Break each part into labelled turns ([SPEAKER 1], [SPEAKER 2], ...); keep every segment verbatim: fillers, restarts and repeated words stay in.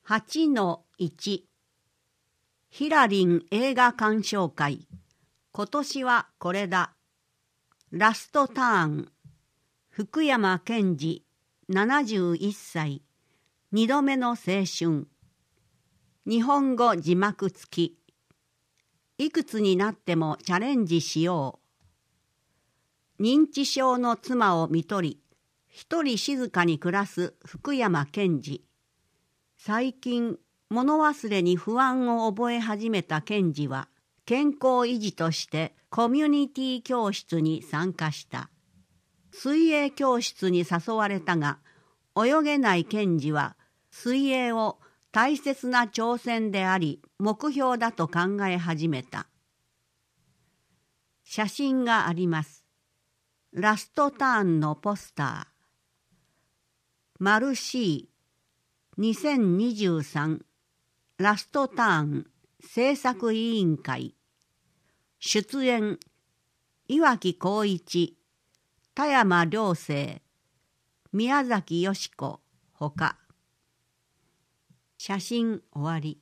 [SPEAKER 1] はちのいち ヒラリン映画鑑賞会。今年はこれだ。ラストターン。福山賢治ななじゅういっさい。二度目の青春。日本語字幕付き。いくつになってもチャレンジしよう。認知症の妻を看取り、一人静かに暮らす福山賢治。最近、物忘れに不安を覚え始めた賢治は、健康維持としてコミュニティ教室に参加した。水泳教室に誘われたが、泳げない賢治は、水泳を大切な挑戦であり、目標だと考え始めた。写真があります。ラストターンのポスター。マルシーにせんにじゅうさんラストターン制作委員会。出演岩城浩一、田山良生、宮崎美子ほか。写真終わり。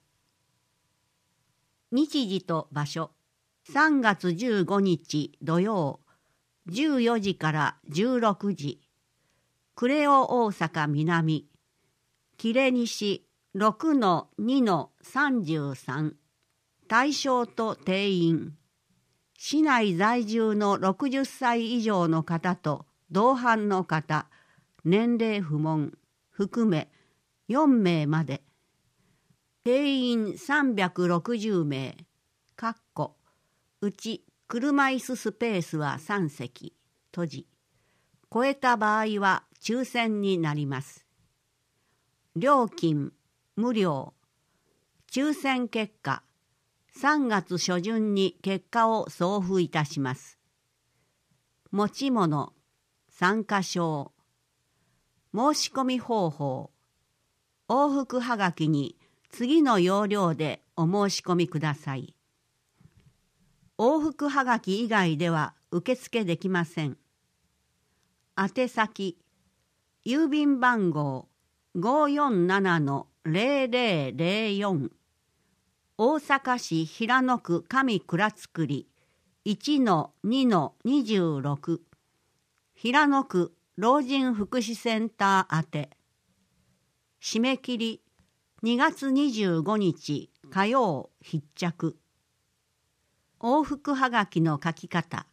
[SPEAKER 1] 日時と場所さんがつじゅうごにち土曜じゅうよじからじゅうろくじ。クレオ大阪南切西 ろくのにのさんじゅうさん。対象と定員。市内在住のろくじゅっさい以上の方と同伴の方、年齢不問含めよんめいまで。定員さんびゃくろくじゅうめい、かっこうち車椅子スペースはさんせき、閉じ。超えた場合は抽選になります。料金無料。抽選結果、さんがつしょじゅんに結果を送付いたします。持ち物、参加証。申し込み方法。往復はがきに次の要領でお申し込みください。往復はがき以外では受付できません。宛先、郵便番号 ごーよんななのぜろぜろぜろよん 大阪市平野区上倉造 いちのにのにじゅうろく 平野区老人福祉センター宛て。締め切りにがつにじゅうごにち火曜必着。往復はがきの書き方。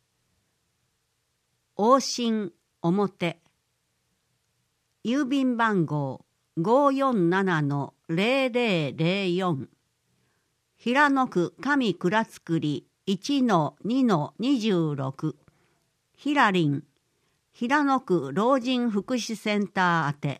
[SPEAKER 1] 往診表。郵便番号 ごーよんななのぜろぜろぜろよん 平野区上倉造 いちのにのにじゅうろく ひらりん平野区老人福祉センター宛て。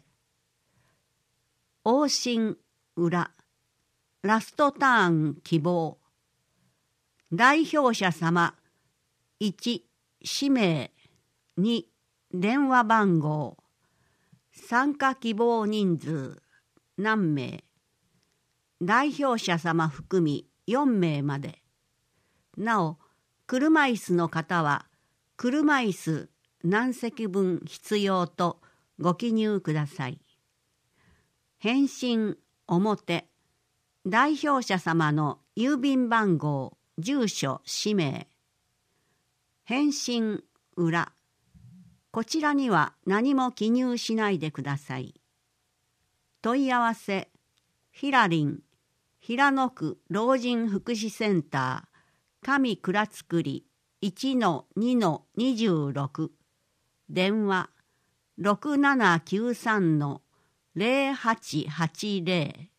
[SPEAKER 1] 往診裏。ラストターン希望。代表者様。いち氏名。に電話番号。参加希望人数何名。代表者様含みよんめいまで。なお、車椅子の方は車椅子何席分必要とご記入ください。返信表。代表者様の郵便番号、住所、氏名。返信裏。こちらには何も記入しないでください。問い合わせ、ひらりん、平野区老人福祉センター、上倉造 いちのにのにじゅうろく。電話、ろくななきゅうさんのぜろはちはちぜろ。